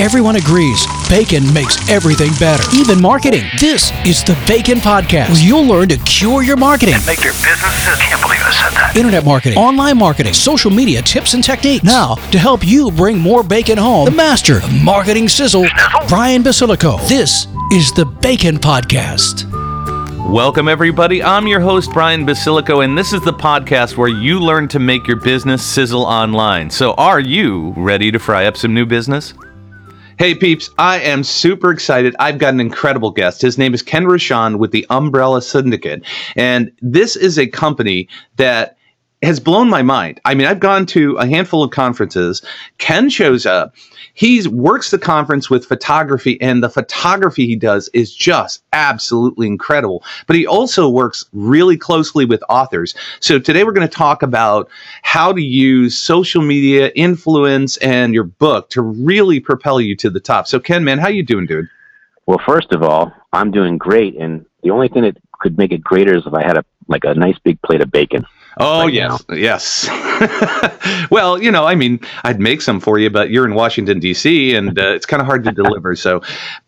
Everyone agrees bacon makes everything better, even marketing. This is the Bacon Podcast, where you'll learn to cure your marketing. And make your business. I can't believe I said that. Internet marketing, online marketing, social media tips and techniques. Now, to help you bring more bacon home, the master of marketing sizzle, Brian Basilico. This is the Bacon Podcast. Welcome, everybody. I'm your host, Brian Basilico, and this is the podcast where you learn to make your business sizzle online. So are you ready to fry up some new business? Hey, peeps, I am super excited. I've got an incredible guest. His name is Ken Rochon with the Umbrella Syndicate, and this is a company that has blown my mind. I mean, I've gone to a handful of conferences. Ken shows up. He works the conference with photography, and the photography he does is just absolutely incredible. But he also works really closely with authors. So today we're going to talk about how to use social media, influence, and your book to really propel you to the top. So Ken, man, how you doing, dude? Well, first of all, I'm doing great. And the only thing that could make it greater is if I had a nice big plate of bacon. Oh, right yes, now. Yes. Well, I mean, I'd make some for you, but you're in Washington, D.C., and it's kind of hard to deliver. So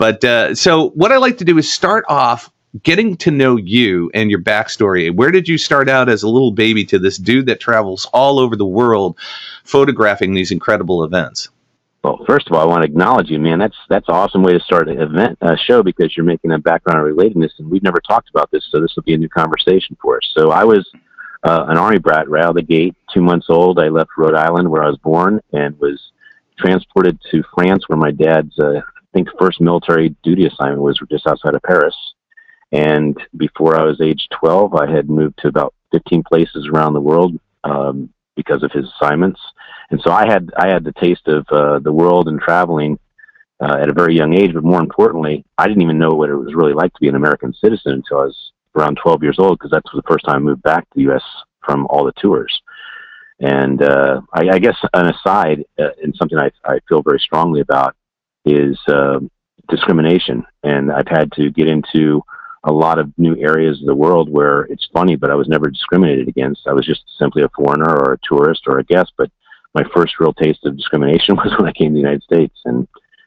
what I like to do is start off getting to know you and your backstory. Where did you start out as a little baby to this dude that travels all over the world photographing these incredible events? Well, first of all, I want to acknowledge you, man. That's an awesome way to start an show, because you're making a background of relatedness, and we've never talked about this, so this will be a new conversation for us. So I was an Army brat right out of the gate, 2 months old. I left Rhode Island, where I was born, and was transported to France, where my dad's, first military duty assignment was just outside of Paris. And before I was age 12, I had moved to about 15 places around the world because of his assignments. And so I had the taste of the world and traveling at a very young age. But more importantly, I didn't even know what it was really like to be an American citizen until I was around 12 years old, because that's the first time I moved back to the U.S. from all the tours. And I guess an aside, and something I feel very strongly about, is discrimination. And I've had to get into a lot of new areas of the world where it's funny, but I was never discriminated against. I was just simply a foreigner or a tourist or a guest. But my first real taste of discrimination was when I came to the United States. And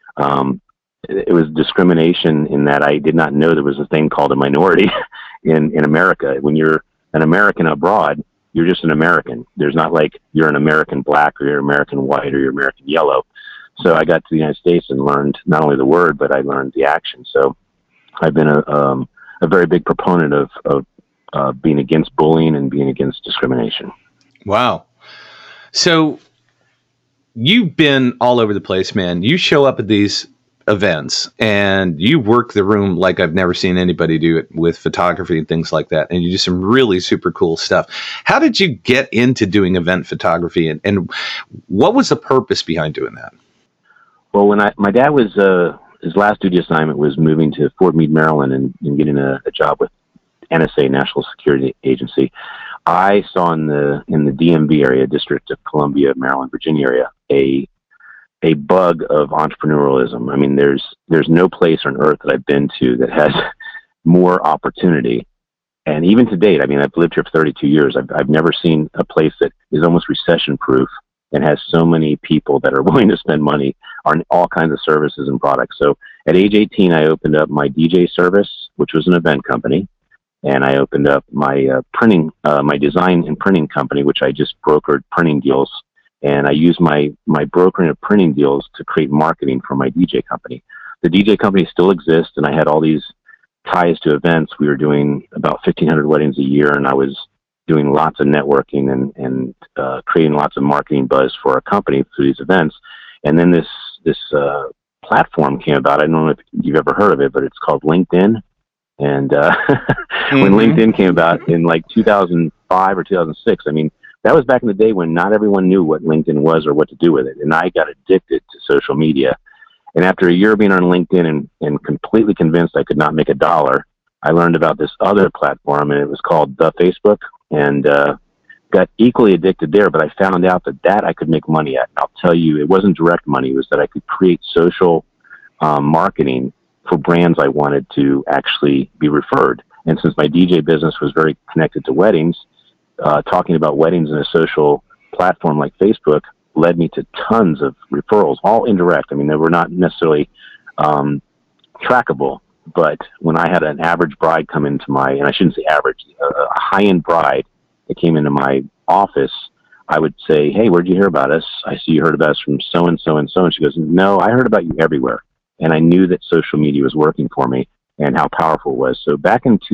it was discrimination in that I did not know there was a thing called a minority in America. When you're an American abroad, you're just an American. There's not like you're an American black, or you're American white, or you're American yellow. So I got to the United States and learned not only the word, but I learned the action. So I've been a very big proponent of being against bullying and being against discrimination. Wow. So you've been all over the place, man. You show up at these events and you work the room like I've never seen anybody do it with photography and things like that. And you do some really super cool stuff. How did you get into doing event photography, and what was the purpose behind doing that? Well, when my dad was, his last duty assignment was moving to Fort Meade, Maryland, and getting a job with NSA, National Security Agency, I saw in the DMV area, District of Columbia, Maryland, Virginia area, a bug of entrepreneurialism. I mean, there's no place on earth that I've been to that has more opportunity. And even to date, I mean, I've lived here for 32 years. I've never seen a place that is almost recession-proof and has so many people that are willing to spend money on all kinds of services and products. So at age 18, I opened up my DJ service, which was an event company. And I opened up my my design and printing company, which I just brokered printing deals. And I used my brokering of printing deals to create marketing for my DJ company. The DJ company still exists, and I had all these ties to events. We were doing about 1,500 weddings a year, and I was doing lots of networking and creating lots of marketing buzz for our company through these events. And then this platform came about. I don't know if you've ever heard of it, but it's called LinkedIn. And when LinkedIn came about in like 2005 or 2006, I mean, that was back in the day when not everyone knew what LinkedIn was or what to do with it. And I got addicted to social media. And after a year being on LinkedIn and completely convinced I could not make $1, I learned about this other platform, and it was called The Facebook, and got equally addicted there. But I found out that I could make money at. And I'll tell you, it wasn't direct money. It was that I could create social marketing for brands I wanted to actually be referred. And since my DJ business was very connected to weddings, talking about weddings in a social platform like Facebook led me to tons of referrals, all indirect. I mean, they were not necessarily trackable, but when I had an average bride come into and I shouldn't say average, a high-end bride that came into my office, I would say, hey, where'd you hear about us? I see you heard about us from so-and-so and so. And she goes, no, I heard about you everywhere. And I knew that social media was working for me and how powerful it was. So back in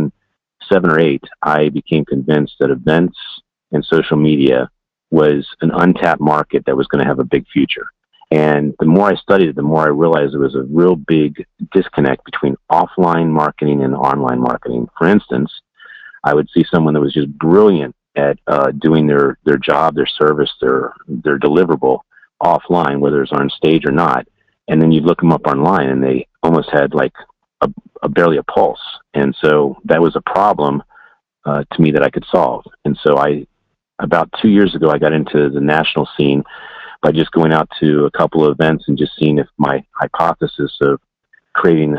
2007 or 8, I became convinced that events and social media was an untapped market that was going to have a big future. And the more I studied it, the more I realized there was a real big disconnect between offline marketing and online marketing. For instance, I would see someone that was just brilliant at doing their job, their service, their deliverable offline, whether it's on stage or not. And then you'd look them up online and they almost had like barely a pulse. And so that was a problem to me that I could solve. And so about 2 years ago, I got into the national scene by just going out to a couple of events and just seeing if my hypothesis of creating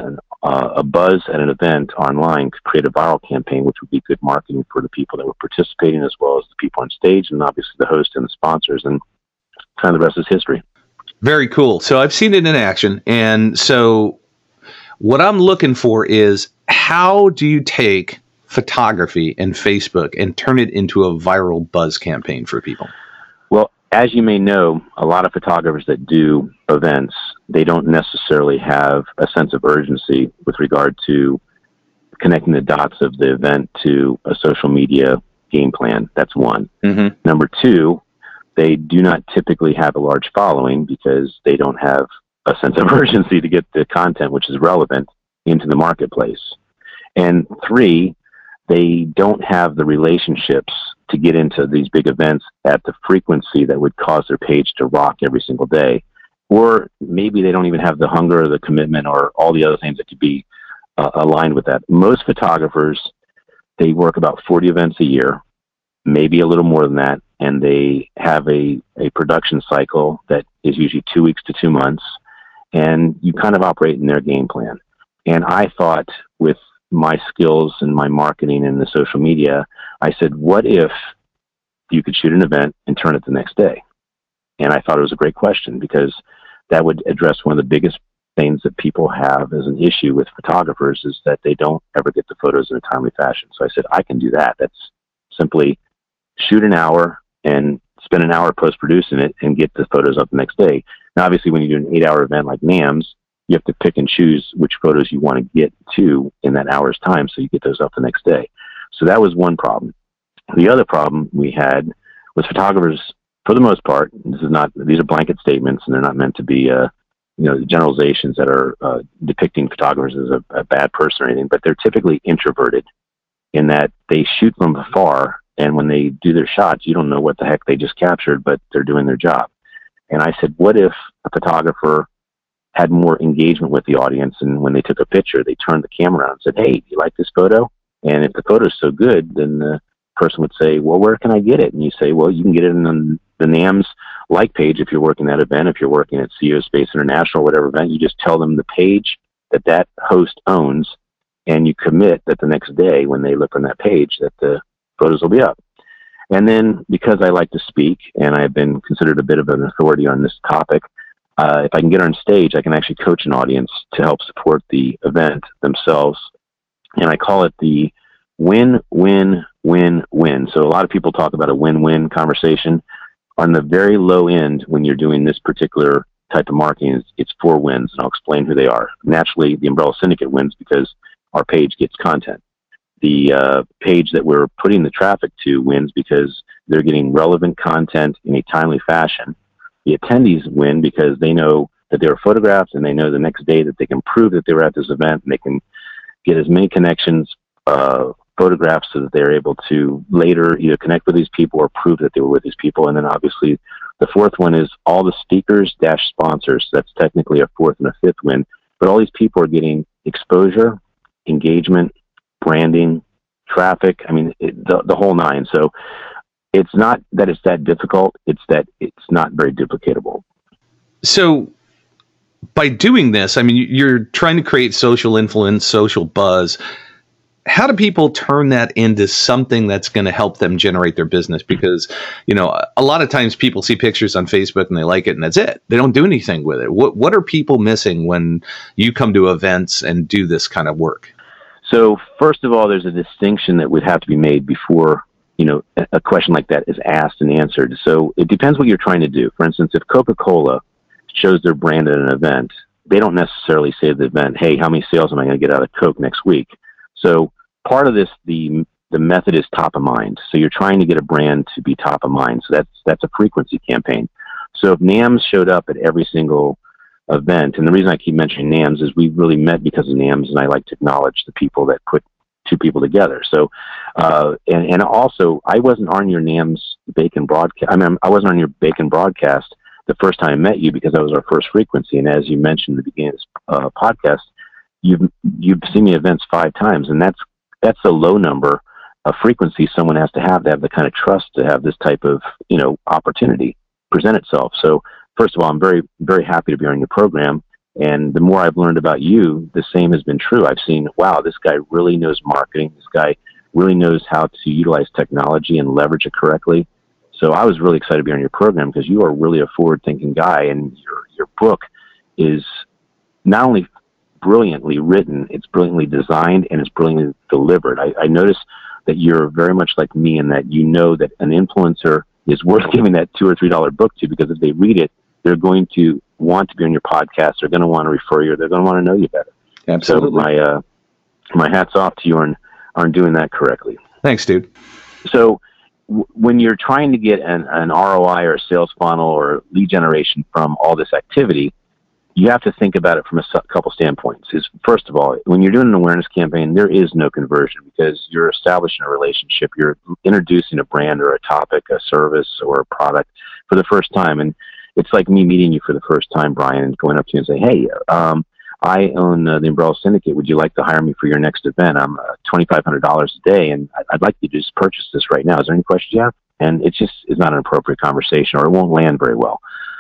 a buzz at an event online could create a viral campaign, which would be good marketing for the people that were participating as well as the people on stage and obviously the host and the sponsors. And kind of the rest is history. Very cool. So I've seen it in action. And so what I'm looking for is, how do you take photography and Facebook and turn it into a viral buzz campaign for people? Well, as you may know, a lot of photographers that do events, they don't necessarily have a sense of urgency with regard to connecting the dots of the event to a social media game plan. That's one. Mm-hmm. Number two, they do not typically have a large following because they don't have a sense of urgency to get the content which is relevant into the marketplace. And three, they don't have the relationships to get into these big events at the frequency that would cause their page to rock every single day. Or maybe they don't even have the hunger or the commitment or all the other things that could be aligned with that. Most photographers, they work about 40 events a year, maybe a little more than that, and they have a production cycle that is usually 2 weeks to 2 months, and you kind of operate in their game plan. And I thought, with my skills and my marketing and the social media, I said, what if you could shoot an event and turn it the next day? And I thought it was a great question, because that would address one of the biggest things that people have as an issue with photographers, is that they don't ever get the photos in a timely fashion. So I said, I can do that. That's simply shoot an hour and spend an hour post-producing it and get the photos up the next day. Now, obviously, when you do an 8-hour event like NAMS, you have to pick and choose which photos you want to get to in that hour's time, so you get those up the next day. So that was one problem. The other problem we had was photographers, for the most part, these are blanket statements, and they're not meant to be generalizations that are depicting photographers as a bad person or anything, but they're typically introverted in that they shoot from afar, and when they do their shots, you don't know what the heck they just captured, but they're doing their job. And I said, what if a photographer had more engagement with the audience, and when they took a picture, they turned the camera around and said, hey, do you like this photo? And if the photo is so good, then the person would say, well, where can I get it? And you say, well, you can get it in the NAMS like page if you're working that event. If you're working at CEO Space International, whatever event, you just tell them the page that host owns, and you commit that the next day when they look on that page that the photos will be up. And then, because I like to speak and I've been considered a bit of an authority on this topic, if I can get on stage, I can actually coach an audience to help support the event themselves. And I call it the win-win-win-win. So a lot of people talk about a win-win conversation. On the very low end, when you're doing this particular type of marketing, it's 4 wins, and I'll explain who they are. Naturally, the Umbrella Syndicate wins because our page gets content. The page that we're putting the traffic to wins because they're getting relevant content in a timely fashion. The attendees win because they know that they were photographed, and they know the next day that they can prove that they were at this event, and they can get as many connections, photographs, so that they're able to later either connect with these people or prove that they were with these people. And then obviously the 4th one is all the speakers - sponsors. That's technically a 4th and a 5th win, but all these people are getting exposure, engagement, branding, traffic. I mean, the whole nine. So it's not that it's that difficult. It's that it's not very duplicatable. So by doing this, I mean, you're trying to create social influence, social buzz. how do people turn that into something that's going to help them generate their business? Because, a lot of times people see pictures on Facebook and they like it and that's it. They don't do anything with it. What are people missing when you come to events and do this kind of work? So first of all, there's a distinction that would have to be made before, a question like that is asked and answered. So it depends what you're trying to do. For instance, if Coca-Cola shows their brand at an event, they don't necessarily say at the event, hey, how many sales am I going to get out of Coke next week? So part of this, the method is top of mind. So you're trying to get a brand to be top of mind. So that's a frequency campaign. So if NAMS showed up at every single event, and the reason I keep mentioning NAMS is we really met because of NAMS, and I like to acknowledge the people that put two people together. So, and also, I wasn't on your NAMS Bacon broadcast. I wasn't on your Bacon broadcast the first time I met you because that was our first frequency. And as you mentioned at the beginning of this podcast, you've seen me events 5 times, and that's a low number of frequency someone has to have the kind of trust to have this type of opportunity present itself. So first of all, I'm very, very happy to be on your program. And the more I've learned about you, the same has been true. I've seen, wow, this guy really knows marketing. This guy really knows how to utilize technology and leverage it correctly. So I was really excited to be on your program because you are really a forward-thinking guy, and your book is not only brilliantly written, it's brilliantly designed, and it's brilliantly delivered. I noticed that you're very much like me in that you know that an influencer is worth giving that $2 or $3 book to, because if they read it, they're going to want to be on your podcast. They're going to want to refer you. They're going to want to know you better. Absolutely. So my hat's off to you on doing that correctly. Thanks, dude. So when you're trying to get an ROI or a sales funnel or lead generation from all this activity, you have to think about it from a couple standpoints. First of all, when you're doing an awareness campaign, there is no conversion because you're establishing a relationship. You're introducing a brand or a topic, a service or a product for the first time. And it's like me meeting you for the first time, Brian, and going up to you and say, hey, I own the Umbrella Syndicate. Would you like to hire me for your next event? I'm $2,500 a day, and I'd like you to just purchase this right now. Is there any questions you have? And it's not an appropriate conversation, or it won't land very well.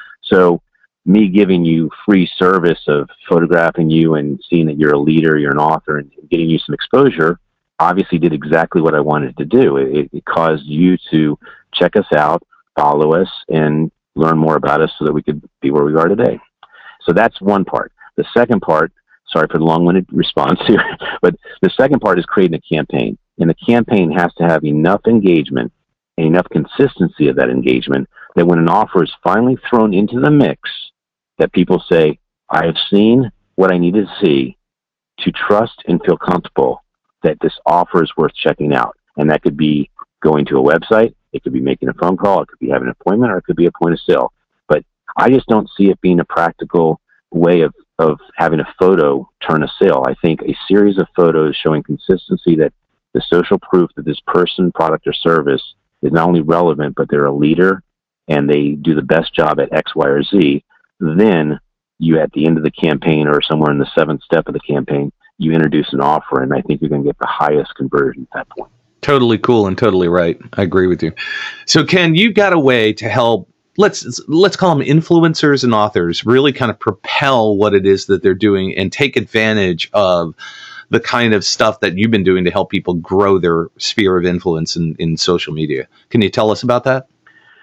So me giving you free service of photographing you and seeing that you're a leader, you're an author, and getting you some exposure obviously did exactly what I wanted to do. It caused you to check us out, follow us, and learn more about us so that we could be where we are today. So that's one part. The second part, sorry for the long-winded response here, but the second part is creating a campaign. And the campaign has to have enough engagement and enough consistency of that engagement that when an offer is finally thrown into the mix, that people say, I have seen what I needed to see to trust and feel comfortable that this offer is worth checking out. And that could be going to a website, it could be making a phone call, it could be having an appointment, or it could be a point of sale. But I just don't see it being a practical way of having a photo turn a sale. I think a series of photos showing consistency that the social proof that this person, product, or service is not only relevant, but they're a leader and they do the best job at X, Y, or Z. Then you, at the end of the campaign or somewhere in the 7th step of the campaign, you introduce an offer, and I think you're going to get the highest conversion at that point. Totally cool and totally right. I agree with you. So Ken, you've got a way to help, let's call them influencers and authors, really kind of propel what it is that they're doing and take advantage of the kind of stuff that you've been doing to help people grow their sphere of influence in social media. Can you tell us about that?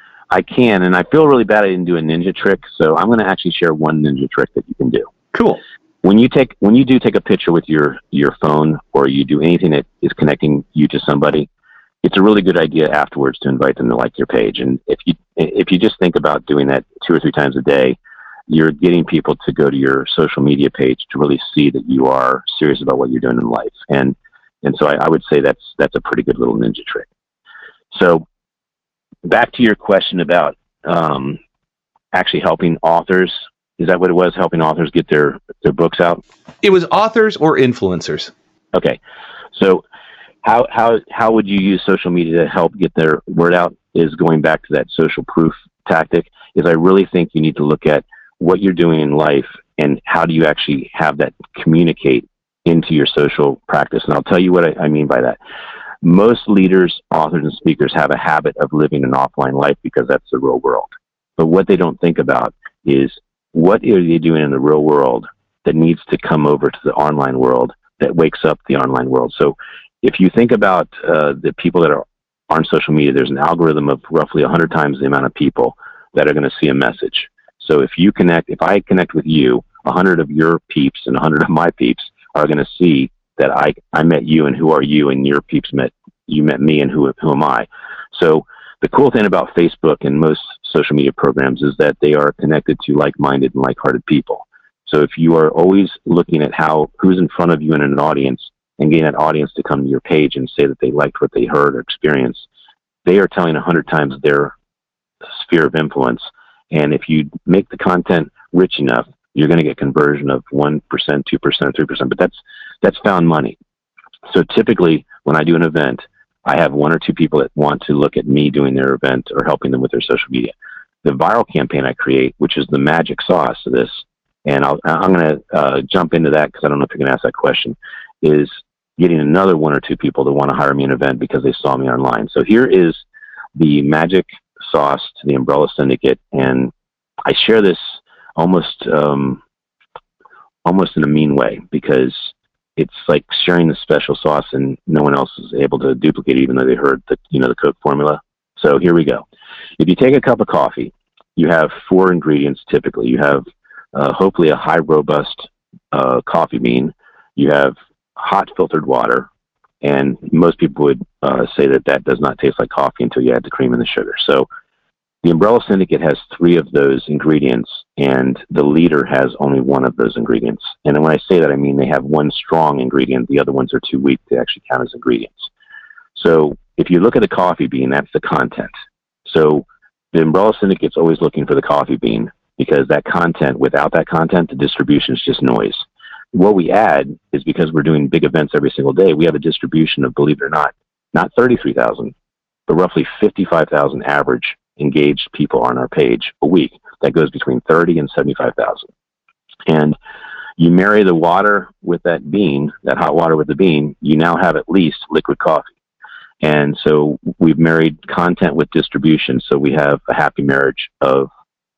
I can, and I feel really bad I didn't do a ninja trick, so I'm going to actually share one ninja trick that you can do. Cool. When you do take a picture with your phone, or you do anything that is connecting you to somebody, it's a really good idea afterwards to invite them to like your page. And if you just think about doing that 2 or 3 times a day, you're getting people to go to your social media page to really see that you are serious about what you're doing in life. And so I would say that's a pretty good little ninja trick. So back to your question about actually helping authors. Is that what it was? Helping authors get their books out? It was authors or influencers. Okay. So how would you use social media to help get their word out? Is going back to that social proof tactic. Is I really think you need to look at what you're doing in life and how do you actually have that communicate into your social practice. And I'll tell you what I mean by that. Most leaders, authors, and speakers have a habit of living an offline life because that's the real world. But what they don't think about is, what are they doing in the real world that needs to come over to the online world that wakes up the online world? So if you think about the people that are on social media, there's an algorithm of roughly 100 times the amount of people that are going to see a message. So if I connect with you, 100 of your peeps and 100 of my peeps are going to see that I met you, and who are you, and your peeps met me, and who am I. So the cool thing about Facebook and most social media programs is that they are connected to like-minded and like-hearted people. So if you are always looking at who's in front of you in an audience, and getting that audience to come to your page and say that they liked what they heard or experienced, they are telling 100 times their sphere of influence. And if you make the content rich enough, you're going to get conversion of 1%, 2%, 3%, but that's found money. So typically when I do an event, I have 1 or 2 people that want to look at me doing their event or helping them with their social media. The viral campaign I create, which is the magic sauce of this, and I'm going to jump into that because I don't know if you're going to ask that question, is getting another 1 or 2 people to want to hire me an event because they saw me online. So here is the magic sauce to the Umbrella Syndicate, and I share this almost in a mean way, because it's like sharing the special sauce and no one else is able to duplicate it, even though they heard the Coke formula. So here we go. If you take a cup of coffee, you have 4 ingredients typically. You have hopefully a high robust coffee bean. You have hot filtered water, and most people would say that does not taste like coffee until you add the cream and the sugar. So the Umbrella Syndicate has 3 of those ingredients, and the leader has only 1 of those ingredients. And when I say that, I mean they have 1 strong ingredient. The other ones are too weak to actually count as ingredients. So if you look at the coffee bean, that's the content. So the Umbrella Syndicate's always looking for the coffee bean, because that content, without that content, the distribution is just noise. What we add is, because we're doing big events every single day, we have a distribution of, believe it or not 33,000, but roughly 55,000 average engaged people on our page a week. That goes between 30 and 75,000. And you marry the water with that bean, that hot water with the bean, you now have at least liquid coffee. And so we've married content with distribution. So we have a happy marriage of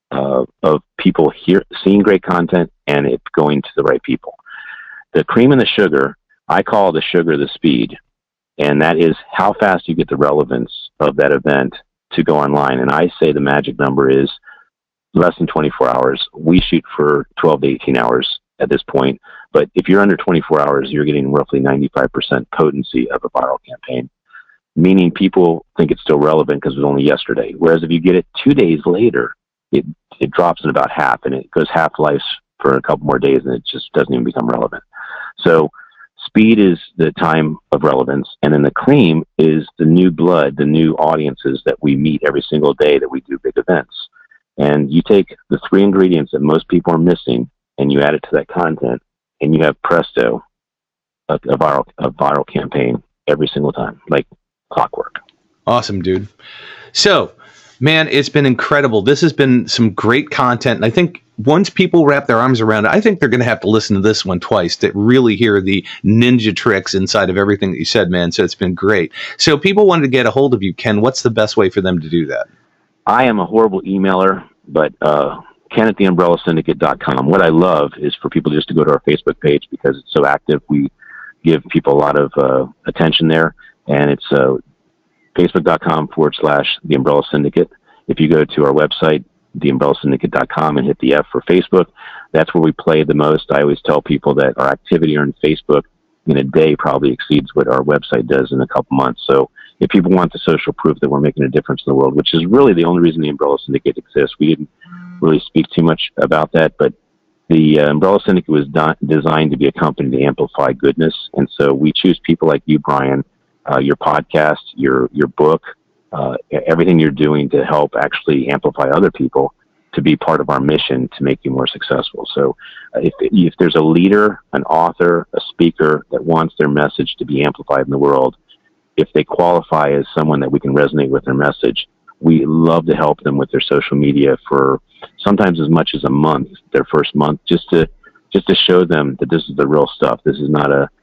people seeing great content and it going to the right people. The cream and the sugar, I call the sugar the speed. And that is how fast you get the relevance of that event to go online. And I say the magic number is less than 24 hours. We shoot for 12 to 18 hours at this point. But if you're under 24 hours, you're getting roughly 95% potency of a viral campaign, meaning people think it's still relevant because it was only yesterday. Whereas if you get it 2 days later, it drops in about half, and it goes half-life for a couple more days, and it just doesn't even become relevant. So speed is the time of relevance, and then the cream is the new blood, the new audiences that we meet every single day that we do big events. And you take the 3 ingredients that most people are missing, and you add it to that content, and you have presto, a viral campaign every single time, like clockwork. Awesome, dude. So, man, it's been incredible. This has been some great content. And I think once people wrap their arms around it, I think they're going to have to listen to this one twice to really hear the ninja tricks inside of everything that you said, man. So it's been great. So people wanted to get a hold of you, Ken. What's the best way for them to do that? I am a horrible emailer, but Ken at theUmbrellaSyndicate.com. What I love is for people just to go to our Facebook page, because it's so active. We give people a lot of attention there, and it's Facebook.com/The Umbrella Syndicate. If you go to our website, TheUmbrellaSyndicate.com, and hit the F for Facebook, that's where we play the most. I always tell people that our activity on Facebook in a day probably exceeds what our website does in a couple months. So if people want the social proof that we're making a difference in the world, which is really the only reason the Umbrella Syndicate exists, we didn't really speak too much about that, but the Umbrella Syndicate was designed to be a company to amplify goodness. And so we choose people like you, Brian, your podcast, your book, everything you're doing to help actually amplify other people to be part of our mission to make you more successful. So if there's a leader, an author, a speaker that wants their message to be amplified in the world, if they qualify as someone that we can resonate with their message, we love to help them with their social media for sometimes as much as a month, their first month, just to show them that this is the real stuff. This is not a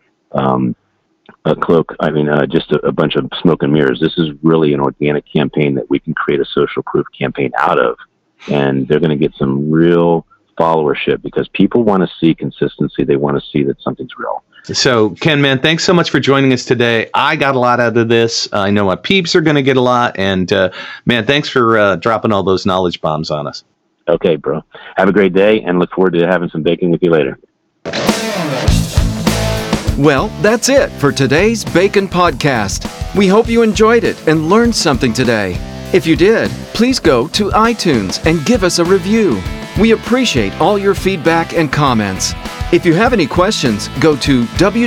cloak. Just a bunch of smoke and mirrors. This is really an organic campaign that we can create a social proof campaign out of. And they're going to get some real followership because people want to see consistency. They want to see that something's real. So, Ken, man, thanks so much for joining us today. I got a lot out of this. I know my peeps are going to get a lot. And, man, thanks for dropping all those knowledge bombs on us. Okay, bro. Have a great day, and look forward to having some bacon with you later. Well, that's it for today's Bacon Podcast. We hope you enjoyed it and learned something today. If you did, please go to iTunes and give us a review. We appreciate all your feedback and comments. If you have any questions, go to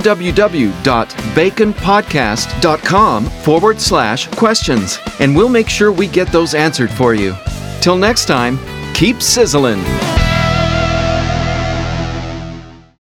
www.baconpodcast.com/questions, and we'll make sure we get those answered for you. Till next time, keep sizzling.